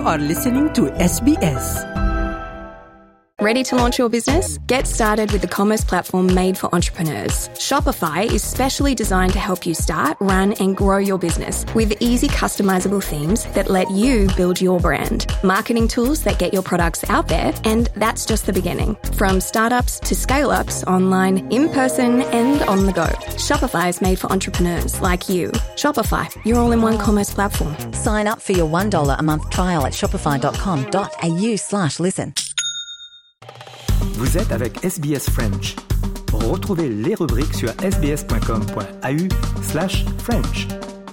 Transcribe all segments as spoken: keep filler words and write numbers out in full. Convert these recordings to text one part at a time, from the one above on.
are listening to S B S. Ready to launch your business? Get started with the commerce platform made for entrepreneurs. Shopify is specially designed to help you start, run, and grow your business with easy customizable themes that let you build your brand, marketing tools that get your products out there, and that's just the beginning. From startups to scale-ups, online, in person, and on the go. Shopify is made for entrepreneurs like you. Shopify, your all-in-one commerce platform. Sign up for your one dollar a month trial at shopify.com.au slash listen. Vous êtes avec S B S French. Retrouvez les rubriques sur sbs.com.au slash French.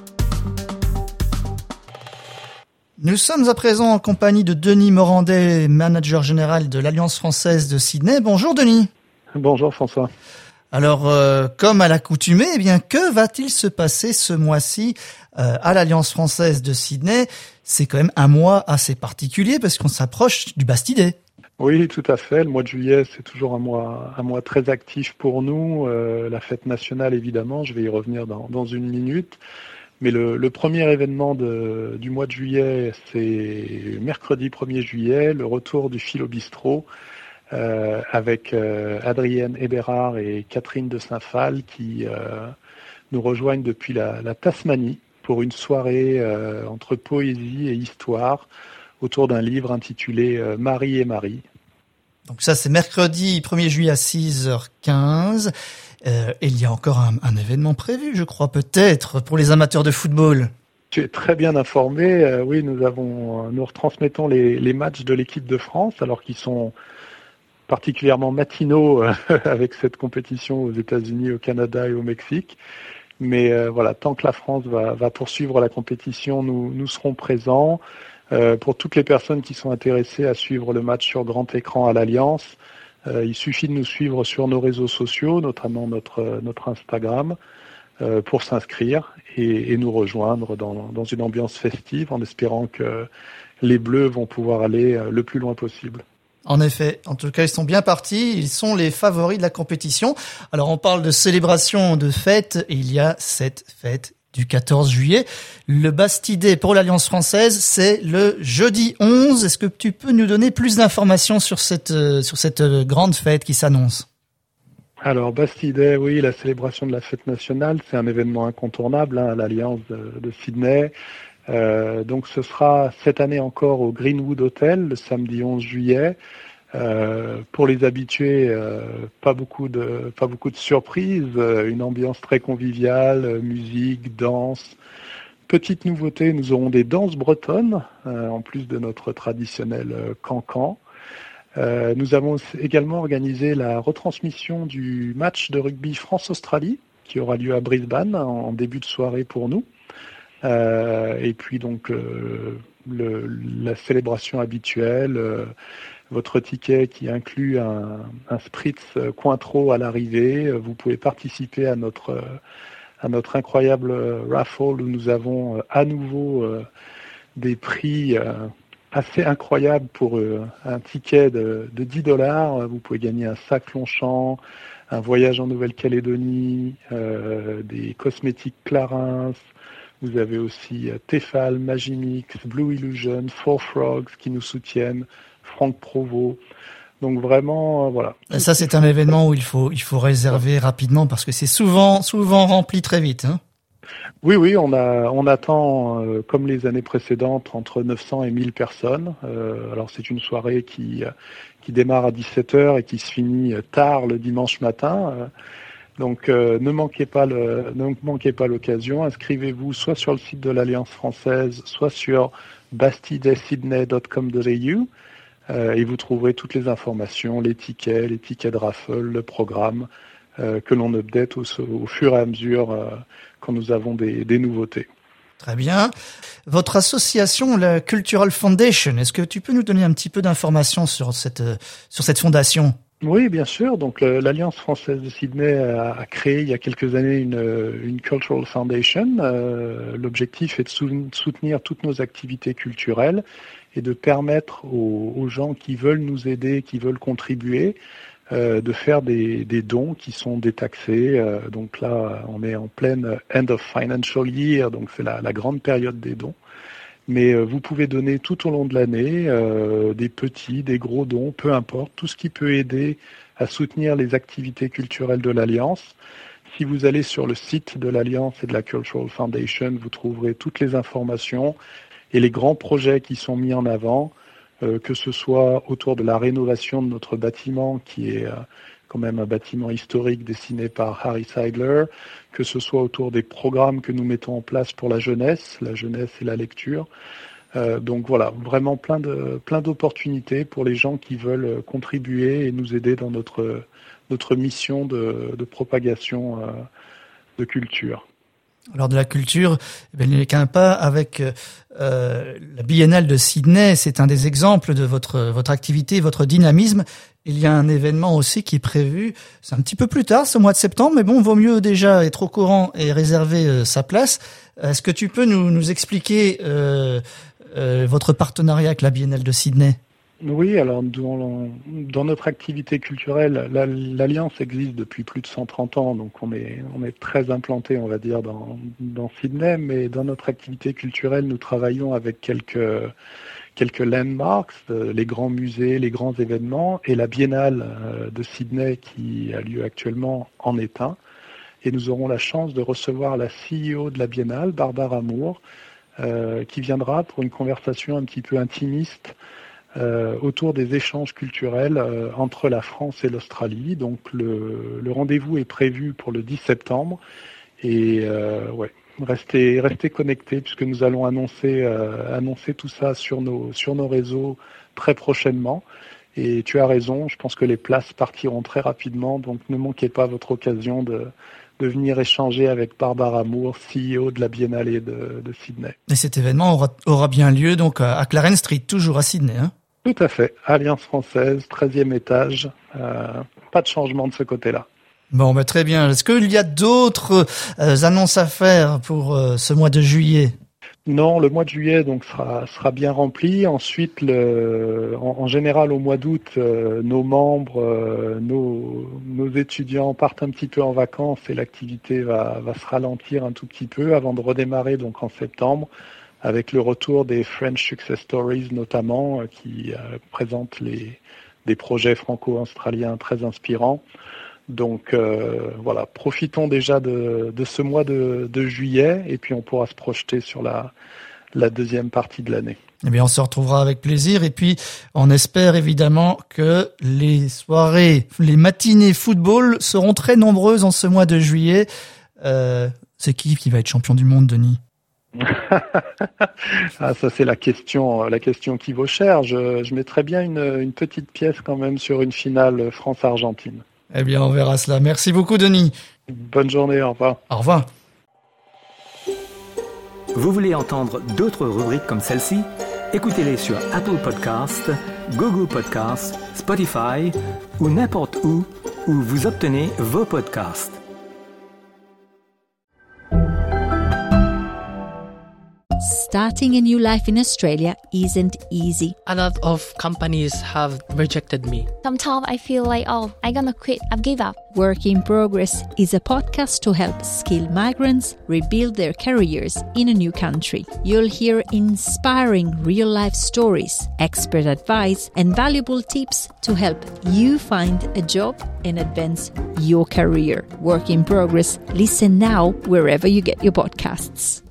Nous sommes à présent en compagnie de Denis Morandet, manager général de l'Alliance française de Sydney. Bonjour Denis. Bonjour François. Alors, euh, comme à l'accoutumée, eh bien, que va-t-il se passer ce mois-ci euh, à l'Alliance française de Sydney ? C'est quand même un mois assez particulier parce qu'on s'approche du Bastille Day. Oui, tout à fait. Le mois de juillet, c'est toujours un mois, un mois très actif pour nous. Euh, la fête nationale, évidemment, je vais y revenir dans, dans une minute. Mais le, le premier événement de, du mois de juillet, c'est mercredi premier juillet, le retour du Philo Bistrot euh, avec euh, Adrienne Eberhard et Catherine de Saint-Phal qui euh, nous rejoignent depuis la, la Tasmanie pour une soirée euh, entre poésie et histoire autour d'un livre intitulé euh, Marie et Marie. Donc ça, c'est mercredi premier juillet à six heures quinze. Euh, et il y a encore un, un événement prévu, je crois, peut-être, pour les amateurs de football. Tu es très bien informé. Euh, oui, nous avons, nous retransmettons les, les matchs de l'équipe de France, alors qu'ils sont particulièrement matinaux euh, avec cette compétition aux États-Unis, au Canada et au Mexique. Mais euh, voilà, tant que la France va, va poursuivre la compétition, nous, nous serons présents. Euh, pour toutes les personnes qui sont intéressées à suivre le match sur grand écran à l'Alliance, euh, il suffit de nous suivre sur nos réseaux sociaux, notamment notre, notre Instagram, euh, pour s'inscrire et, et nous rejoindre dans, dans une ambiance festive en espérant que les Bleus vont pouvoir aller le plus loin possible. En effet, en tout cas, ils sont bien partis, ils sont les favoris de la compétition. Alors, on parle de célébration, de fête, et il y a cette fête du quatorze juillet. Le Bastille Day pour l'Alliance française, c'est le jeudi onze. Est-ce que tu peux nous donner plus d'informations sur cette, euh, sur cette euh, grande fête qui s'annonce ? Alors, Bastille Day, oui, la célébration de la fête nationale, c'est un événement incontournable hein, à l'Alliance de, de Sydney. Euh, donc, ce sera cette année encore au Greenwood Hotel, le samedi onze juillet. Euh, pour les habitués, euh, pas beaucoup de pas beaucoup de surprises, euh, une ambiance très conviviale, euh, musique, danse. Petite nouveauté, nous aurons des danses bretonnes euh, en plus de notre traditionnel euh, cancan. Euh, nous avons également organisé la retransmission du match de rugby France-Australie qui aura lieu à Brisbane en, en début de soirée pour nous. Euh, et puis donc euh, le, la célébration habituelle. Euh, Votre ticket qui inclut un, un spritz Cointreau à l'arrivée. Vous pouvez participer à notre, à notre incroyable raffle où nous avons à nouveau des prix assez incroyables pour un ticket de, de dix dollars. Vous pouvez gagner un sac Longchamp, un voyage en Nouvelle-Calédonie, euh, des cosmétiques Clarins. Vous avez aussi Tefal, Magimix, Blue Illusion, Four Frogs qui nous soutiennent. Franck Provost. Donc vraiment, euh, voilà. Et ça, c'est un événement où il faut, il faut réserver rapidement parce que c'est souvent, souvent rempli très vite. Hein. Oui, oui, on a, on attend, euh, comme les années précédentes, entre neuf cents et mille personnes. Euh, alors c'est une soirée qui, qui démarre à dix-sept heures et qui se finit tard le dimanche matin. Euh, donc euh, ne manquez pas le, ne manquez pas l'occasion. Inscrivez-vous soit sur le site de l'Alliance française, soit sur bastille day sydney dot com dot a u. Euh, et vous trouverez toutes les informations, les tickets, les tickets de raffle, le programme euh, que l'on update au, au fur et à mesure euh, quand nous avons des, des nouveautés. Très bien. Votre association, la Cultural Foundation, est-ce que tu peux nous donner un petit peu d'informations sur cette, sur cette fondation ? Oui, bien sûr. Donc, le, l'Alliance française de Sydney a, a créé il y a quelques années une, une Cultural Foundation. Euh, l'objectif est de sou- soutenir toutes nos activités culturelles et de permettre aux, aux gens qui veulent nous aider, qui veulent contribuer, euh, de faire des, des dons qui sont détaxés. Euh, donc là, on est en pleine end of financial year, donc c'est la, la grande période des dons. Mais euh, vous pouvez donner tout au long de l'année, euh, des petits, des gros dons, peu importe, tout ce qui peut aider à soutenir les activités culturelles de l'Alliance. Si vous allez sur le site de l'Alliance et de la Cultural Foundation, vous trouverez toutes les informations et les grands projets qui sont mis en avant, euh, que ce soit autour de la rénovation de notre bâtiment, qui est euh, quand même un bâtiment historique dessiné par Harry Seidler, que ce soit autour des programmes que nous mettons en place pour la jeunesse, la jeunesse et la lecture. Euh, donc voilà, vraiment plein de plein d'opportunités pour les gens qui veulent contribuer et nous aider dans notre notre mission de, de propagation euh, de culture. Alors de la culture, eh il n'est qu'un pas avec euh, la Biennale de Sydney. C'est un des exemples de votre votre activité, votre dynamisme. Il y a un événement aussi qui est prévu. C'est un petit peu plus tard, ce mois de septembre, mais bon, vaut mieux déjà être au courant et réserver euh, sa place. Est-ce que tu peux nous nous expliquer euh, euh, votre partenariat avec la Biennale de Sydney ? Oui, alors dans, dans notre activité culturelle, la, l'Alliance existe depuis plus de cent trente ans, donc on est, on est très implanté, on va dire, dans, dans Sydney, mais dans notre activité culturelle, nous travaillons avec quelques, quelques landmarks, les grands musées, les grands événements, et la Biennale de Sydney qui a lieu actuellement en est un. Et nous aurons la chance de recevoir la C E O de la Biennale, Barbara Moore, euh, qui viendra pour une conversation un petit peu intimiste Euh, autour des échanges culturels euh, entre la France et l'Australie. Donc le, le rendez-vous est prévu pour le dix septembre et euh, ouais, restez restez connectés puisque nous allons annoncer euh, annoncer tout ça sur nos sur nos réseaux très prochainement. Et tu as raison, je pense que les places partiront très rapidement, donc ne manquez pas votre occasion de de venir échanger avec Barbara Moore, C E O de la Biennale de, de Sydney. Et cet événement aura, aura bien lieu donc à Clarence Street, toujours à Sydney, hein ? Tout à fait. Alliance française, treizième étage. Euh, pas de changement de ce côté-là. Bon, bah, très bien. Est-ce qu'il y a d'autres euh, annonces à faire pour euh, ce mois de juillet ? Non, le mois de juillet donc sera sera bien rempli. Ensuite, le, en, en général, au mois d'août, euh, nos membres, euh, nos nos étudiants partent un petit peu en vacances et l'activité va va se ralentir un tout petit peu avant de redémarrer donc en septembre, avec le retour des French Success Stories notamment, euh, qui euh, présentent les, des projets franco-australiens très inspirants. Donc euh, voilà, profitons déjà de, de ce mois de, de juillet et puis on pourra se projeter sur la, la deuxième partie de l'année. Eh bien, on se retrouvera avec plaisir et puis on espère évidemment que les soirées, les matinées football seront très nombreuses en ce mois de juillet. Euh, c'est qui qui va être champion du monde, Denis ? Ah, ça c'est la question, la question qui vaut cher. Je, je mettrais bien une, une petite pièce quand même sur une finale France-Argentine. Eh bien, on verra cela. Merci beaucoup, Denis. Bonne journée, au revoir. Au revoir. Vous voulez entendre d'autres rubriques comme celle-ci ? Écoutez-les sur Apple Podcasts, Google Podcasts, Spotify ou n'importe où où vous obtenez vos podcasts. Starting a new life in Australia isn't easy. A lot of companies have rejected me. Sometimes I feel like, oh, I'm gonna quit, I've give up. Work in Progress is a podcast to help skilled migrants rebuild their careers in a new country. You'll hear inspiring real-life stories, expert advice, and valuable tips to help you find a job and advance your career. Work in Progress. Listen now wherever you get your podcasts.